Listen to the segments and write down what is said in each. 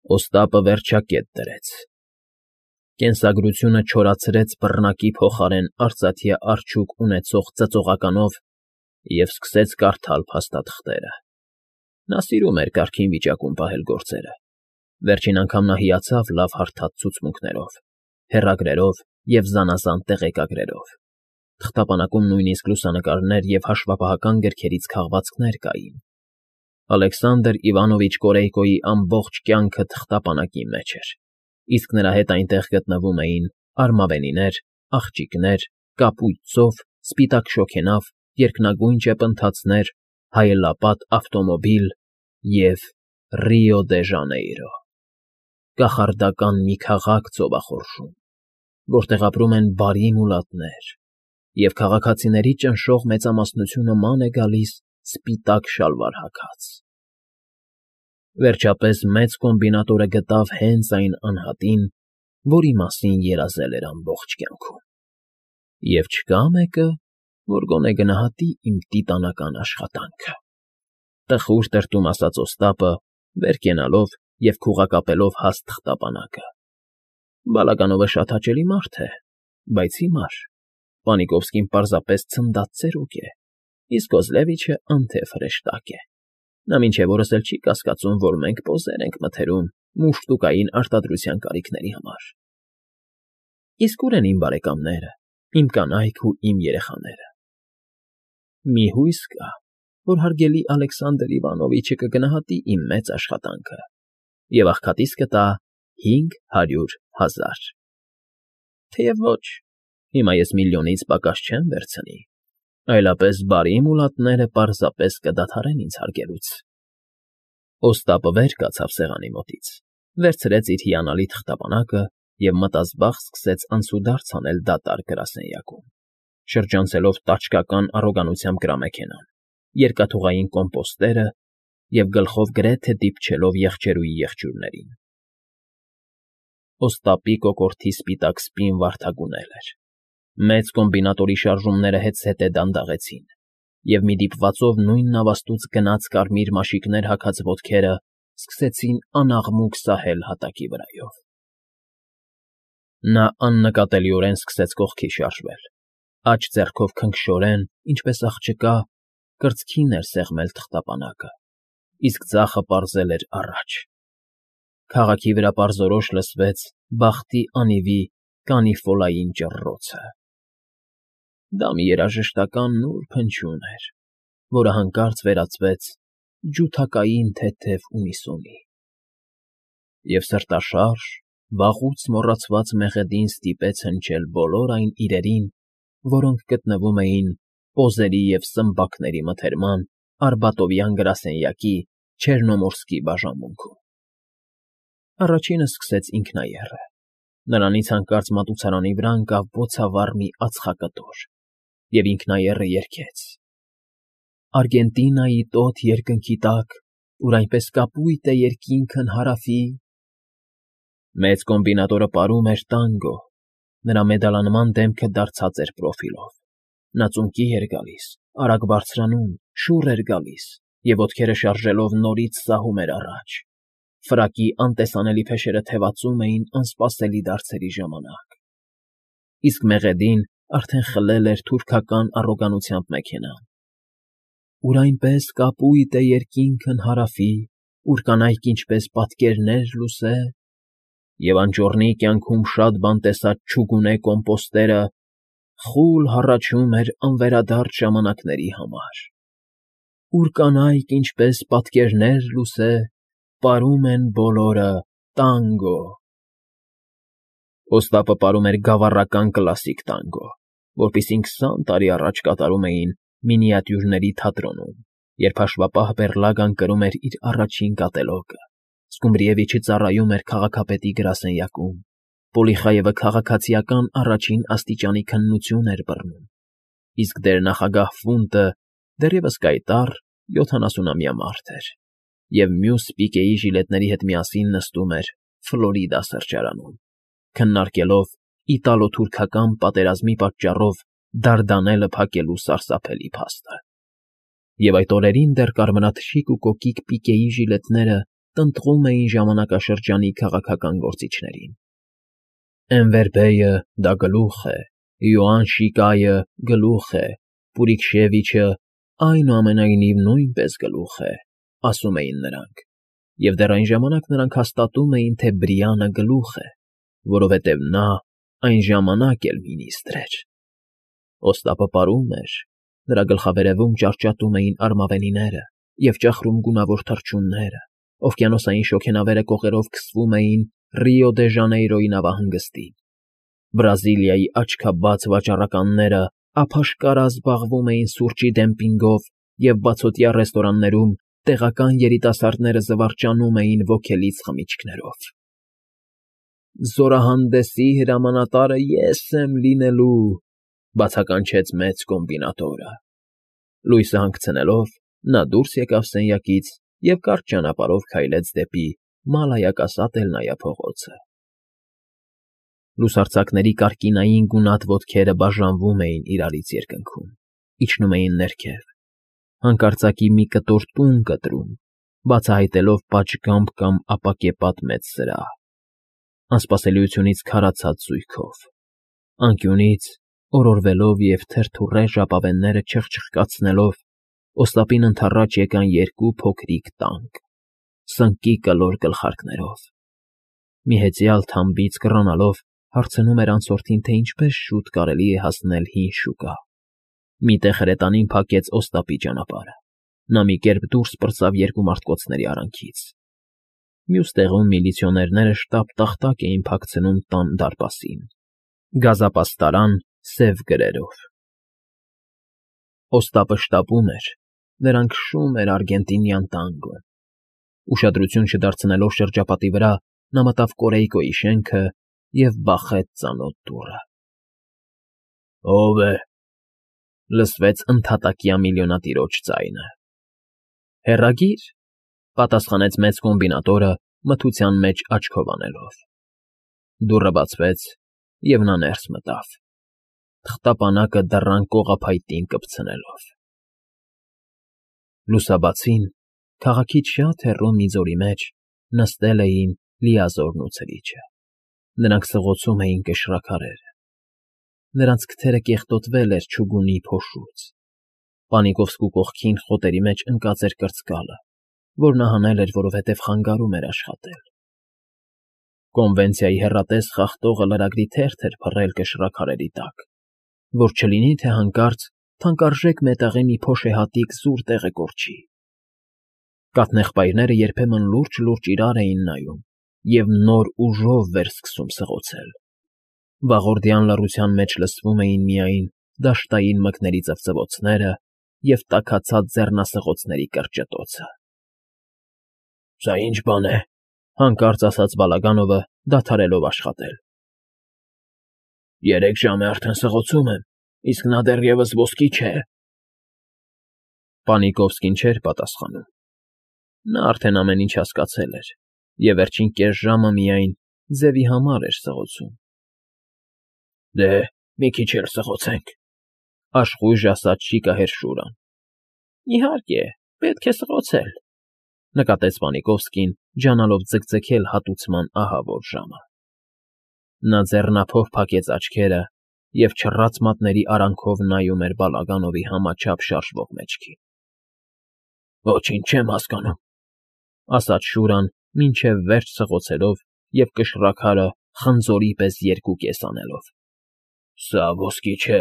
Օստապը վերջակետ դրեց։ Կենսագրությունը չորացրեց բռնակի փոխարեն արծաթյա արջուկ ունեցող ծծողականով և սկսեց կարդալ փաստաթղթերը։ Նա սիրում էր կարգին վիճակում պահել գործերը։ Վերջին անգամ նա հիացավ լավ հարթած ցուցմունքներով, հեռագրերով և զանազան տեղեկագրերով։ Թղթապանակում նույնիսկ լուսանկարներ և հաշվապահական գրքերից քաղվածքներ կային։ Ալեքսանդր Իվանովիչ Կորեյկոյի ամբողջ կյանքը թղթապանակի մեջ էր, իսկ նրա հետ այնտեղ գտնվում էին արմավենիներ, աղջիկներ, կապույտ ծով, սպիտակ շոգենավ, երկնագույն ճեպընթացներ, հայելապատ ավտոմոբիլ և Ռիո դե Ժանեյրո, կախարդական մի քաղաք ծովախորշում, որտեղ ապրում են բարի մուլատներ, և քաղաքացիների ճնշող մեծամասնությունը ման է գալիս սպիտակ շալվար հագած։ Վերջապես մեծ կոմբինատորը գտավ հենց այն անհատին, որի մասին երազել էր ամբողջ կյանքում։ Եվ չկա մեկը, որ գոնե գնահատի իմ տիտանական աշխատանքը, տխուր տրտում ասաց Օստապը, վեր կենալով և քուղակապելով հաստ թղթապանակը։ Բալականովը շատ հաճելի մարդ է, բայց հիմար Պանիկովսկին պարզապես ցնդած ծերուկ է, իսկ Կոզլևիչը անթև հրեշտակ է։ Նա մինչև օրս էլ չի կասկածում, որ մենք պոզեր ենք մթերում մուշտուկային արտադրության կարիքների համար։ Իսկ ուր են իմ բարեկամները, իմ կանայք ու իմ երեխաները։ Մի հույս կա, որ հարգելի Ալեքսանդր Իվանովիչը կգնահատի իմ մեծ աշխատանքը և աղքատիս կտա 500,000։ Թեև ոչ, հիմա ես միլիոնից պակաս չեմ վերցնի, այլապես բարի մուլատները պարզապես կդադարեն ինձ հարգելուց։ Օստապը վեր կացավ սեղանի մոտից, վերցրեց իր հիանալի թղթապանակը և մտազբաղ սկսեց անցուդարձ անել դատարկ գրասենյակում, շրջանցելով տաճկական առոգանությամբ գրամեքենան, երկաթուղային կոմպոստերը և գլխով գրեթե դիպչելով եղջերուի եղջյուրներին։ Օստապի կոկորդի սպիտակ սպին վարդագունել էր։ Մեծ կոմբինատորի շարժումները հետզհետե դանդաղեցին, և մի դիպվածով նույն նավաստուց գնաց կարմիր մաշիկներ հագած ոտքերը սկսեցին անաղմուկ սահել հատակի վրայով։ Նա աննկատելիորեն սկսեց կողքի շարժվել, աջ ձեռքով քնքշորեն, ինչպես աղջկա, կրծքին էր սեղմել թղթապանակը, իսկ ձախը պարզել էր առաջ։ Քաղաքի վրա պարզորոշ լսվեց բախտի անիվի կանիֆոլային ճռռոցը։ Դա մի երաժշտական նուրբ հնչյուն էր, որը հանկարծ վերածվեց ջութակային թեթև ունիսոնի։ Եվ սրտաշարժ, վաղուց մոռացված մեղեդին ստիպեց հնչել բոլոր այն իրերին, որոնք գտնվում էին պոզերի և սմբակների մթերման Արբատովյան գրասենյակի Չեռնոմորսկի բաժանմունքում։ Առաջինը սկսեց ինքնաեռը։ Նրանից հանկարծ մատուցարանի վրա ընկավ բոցավառ մի ածխակտոր, և ինքնաեռը երգեց. Արգենտինայի տոտ երկնքի տակ, ուր այնպես կապույտ է երկինքն հարավի։ Մեծ կոմբինատորը պարում էր տանգո, նրա մեդալանման դեմքը դարձած էր պրոֆիլով։ Նա ծունկի էր գալիս, արագ բարձրանում, շուռ էր գալիս և ոտքերը շարժելով նորից սահում էր առաջ։ Ֆրակի անտեսանելի փեշերը թևածում էին անսպասելի դարձերի ժամանակ։ Իսկ մեղեդին արդեն խլել էր թուրքական առոգանությամբ մեքենան։ Ուր այնպես կապույտ է երկինքն հարավի, ուր կանայք ինչպես պատկերներ լուսե, և անճոռնի կյանքում շատ բան տեսած չուգունե կոմպոստերը խուլ հառաչում էր անվերադարձ ժամանակների համար, ուր կանայք ինչպես պատկերներ լուսե, պարում են բոլորը տանգո։ Օստապը պարում էր գավառական կլասիկ տանգո, որպիսին 20 տարի առաջ կատարում էին մինիատյուրների թատրոնում, երբ հաշվապահ Բեռլագան կրում էր իր առաջին կատելոկը, Սկումբրիևիչը ծառայում էր քաղաքապետի գրասենյակում, Պոլիխայևը քաղաքացիական առաջին աստիճանի քննություն էր բռնում, իսկ դերնախագահ Ֆունտը դեռևս կայտառ 70-ամյա մարդ էր և մյուս պիկեի ժիլետների հետ միասին նստում էր Ֆլորիդա սրճարանում, քննարկելով իտալո֊թուրքական պատերազմի պատճառով Դարդանելը փակելու սարսափելի փաստը։ Եվ այդ օրերին դեռ կարմրաթշիկ ու կոկիկ պիկեի ժիլետները տնտղում էին ժամանակաշրջանի քաղաքական գործիչներին։ Էնվեր բեյը դա գլուխ է, Իոանն Շիկայը գլուխ է, Պուրիքշևիչը այնուամենայնիվ նույնպես գլուխ է, ասում էին նրանք, և դեռ այն ժամանակ նրանք հաստատում էին, թե Բրիանը գլուխ է, որովհետև նա այն ժամանակ էլ մինիստրր էր։ Օստապը պարում էր, նրա գլխավերևում ճարճատում էին արմավենիները և ճախրում գունավոր թռչունները, օվկիանոսային շոգենավերը կողերով քսվում էին Ռիո դե Ժանեյրոյի նավահանգստին։ Բրազիլիայի աչքաբաց վաճառականները ափաշկարա զբաղվում էին սուրճի դեմպինգով և բացօթյա ռեստորաններում տեղական երիտասարդները զվարճանում էին ոգելից խմիչքներով։ «Զորահանդեսի հրամանատարը ես եմ լինելու», բացականչեց մեծ կոմբինատորը։ Լույսը հանգցնելով՝ նա դուրս եկավ սենյակից և կարճ ճանապարհով քայլեց դեպի Մալայակասատ Էլնայա փողոցը։ Լուսարձակների կարկինային գունատ ոտքերը բաժանվում էին իրարից երկնքում, իջնում էին ներքև, հանկարծակի մի կտոր տուն կտրում, բացահայտելով պատշգամբ կամ ապակեպատ մեծ սրահ, անսպասելիությունից քարացած զույգով, անկյունից օրորվելով և թրթուռե ժապավենները չխչխկացնելով, Օստապին ընդառաջ եկան երկու փոքրիկ տանկ, սնկի կլոր գլխարկներով։ Մի հեծյալ թամբից կռանալով հարցնում էր անցորդին, թե ինչպես շուտ կարելի է հասնել հին շուկա։ Մի տեղ հրետանին փակեց Օստապի ճանապարհը։ Նա մի կերպ դուրս պրծավ երկու մարդկոցների արանքից։ Մյուս տեղում միլիցիոներները շտապ տախտակ էին փակցնում տան դարպասին՝ «Գազապաստարան» սև գրերով։ Օստապը շտապում էր, նրան քշում էր արգենտինյան տանգոն։ Ուշադրություն չդարձնելով շրջապատի վրա, նա մտավ Կորեյկոյի շենքը և բախեց ծանոթ դուռը։ «Ո՞վ է», լսվեց ընդհատակյա միլիոնատիրոջ ձայնը։ «Հեռագիր», պատասխանեց մեծ կոմբինատորը, մթության մեջ աչքով անելով։ Դուռը բացվեց, և նա ներս մտավ, թղթապանակը դռան կողափայտին կպցնելով։ Լուսաբացին, քաղաքից շատ հեռու մի ձորի մեջ, նստել էին Լիազորն ու ցրիչը։ Նրանք սղոցում էին կշռաքարերը։ Նրանց քթերը կեղտոտվել էր չուգունի փոշուց։ Պանիկովսկու կողքին խոտերի մեջ ընկած էր կրծկալը, որ նա հանել էր, որովհետև խանգարում էր աշխատել։ Կոնվենցիայի հեռատես խախտողը լրագրի թերթ էր փռել կշռաքարերի տակ, որ չլինի թե հանկարծ թանկարժեք մետաղի մի փոշեհատիկ զուր տեղը կորչի։ Կաթնեղբայրները երբեմն լուրջ իրար էին նայում և նոր ուժով վերսկսում սղոցել։ Վաղորդյան լռության մեջ լսվում էին միայն դաշտային մկների ծվծվոցները և տաքացած ձեռնասղոցների կրճտոցը։ «Սա ի՞նչ բան է», հանկարծ ասաց Բալագանովը, դադարելով աշխատել։ «3 ժամ է արդեն սղոցում եմ, իսկ նա դեռևս ոսկի չէ»։ Պանիկովսկին չէր պատասխանում։ Նա արդեն ամեն ինչ հասկացել էր և վերջին կես ժամը միայն ձևի համար էր սղոցում։ «Դե, մի քիչ էլ սղոցենք», աշխույժ ասաց շիկահեր Շուրան։ «Իհարկե, պետք է սղոցել», նկատեց Պանիկովսկին, ջանալով ձգձգել հատուցման ահավոր ժամը։ Նա ձեռնափով փակեց աչքերը և չռած մատների արանքով նայում էր Բալագանովի համաչափ շարժվող մեջքին։ «Ոչինչ չեմ հասկանում», ասաց Շուրան, մինչև վերջ սղոցելով և կշռաքարը խնձորի պես երկու կես անելով։ «Սա ոսկի չէ»։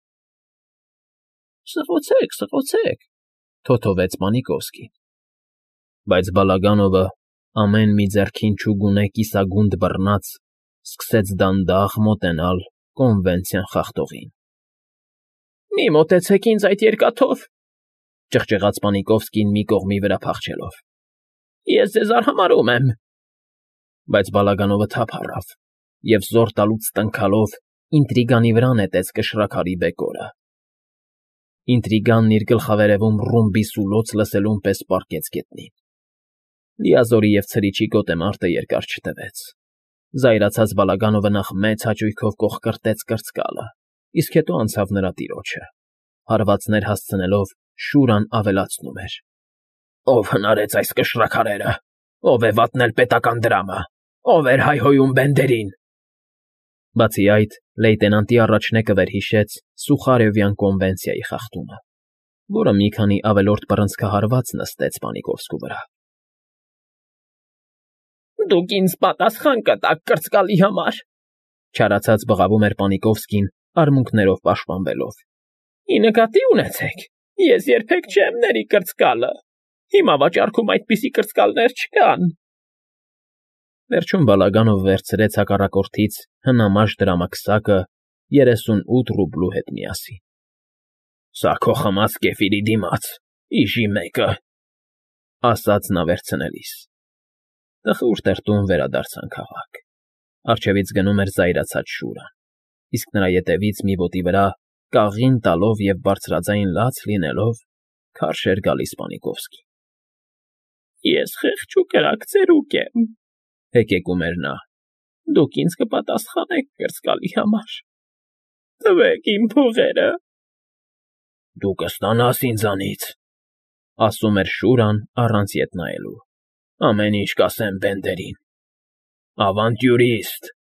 Սղոցեք, թոթովեց Պանիկովսկին։ Բայց Բալագանովը, ամեն մի ձեռքին չուգունե կիսագունդ բռնած, սկսեց դանդաղ մոտենալ կոնվենցիան խախտողին։ «Մի մոտեցեք ինձ այդ երկաթով», ճղճղաց Պանիկովսկին մի կողմի վրա փախչելով։ «Ես ձեզ արհամարհում եմ»։ Բայց Բալագանովը թափ առավ և զոր տալուց տնքալով ինտրիգանի վրա նետեց կշռաքարի բեկորը։ Ինտրիգանն իր գլխավերևում ռումբի սուլոց լսելուն պես պառկեց գետնին։ Լիազորի և ցրիչի գոտեմարտը երկար չտևեց։ Զայրացած Բալագանովը նախ մեծ հաճույքով կոխկրտեց կրծկալը, իսկ հետո անցավ նրա տիրոջը։ Հարվածներ հասցնելով՝ Շուրան ավելացնում էր. «Ո՞վ հնարեց այս կշռաքարերը»։ Ով է վատնել պետական դրամը։ Ով էր հայհոյում Բենդերին։ Բացի այդ, լեյտենանտի առաջնեկը վերհիշեց Սուխարևյան կոնվենցիայի խախտումը, որը մի քանի ավելորդ բռնցքահարված նստեց Պանիկովսկու վրա։ Դուք ինձ պատասխան կտաք կրծկալի համար, չարացած բղավում էր Պանիկովսկին, արմունկներով պաշտպանվելով։ Ի նկատի ունեցեք, ես երբեք չեմ ների կրծկալը։ Հիմա վաճառքում այդպիսի կրծկալներ չկան։ Վերջում Բալագանով վերցրեց հակառակորդից հնամաշ դրամաքսակը 38 ռուբլու հետ միասին։ Սա քո խմած կեֆիրի դիմաց, իժի մեկը, ասաց նա վերցնելիս։ Տխուր տրտում վերադարձան քաղաք։ Առջևից գնում էր զայրացած Շուրան, իսկ նրա ետևից մի ոտի վրա, կաղին տալով և բարձրաձայն լաց լինելով, քարշ էր գալիս Պանիկովսկին։ Ես խեղճ ու կրակ ծերուկ եմ, հեկեկում էր նա։ Դուք ինձ կպատասխանեք կրծկալի համար։ Տվեք իմ փողերը։ Դու կստանաս ինձանից, ասում էր Շուրան առանց ետ նայելու։ Ամեն ինչ կասեմ Բենդերին։ Ավանտյուրիստ,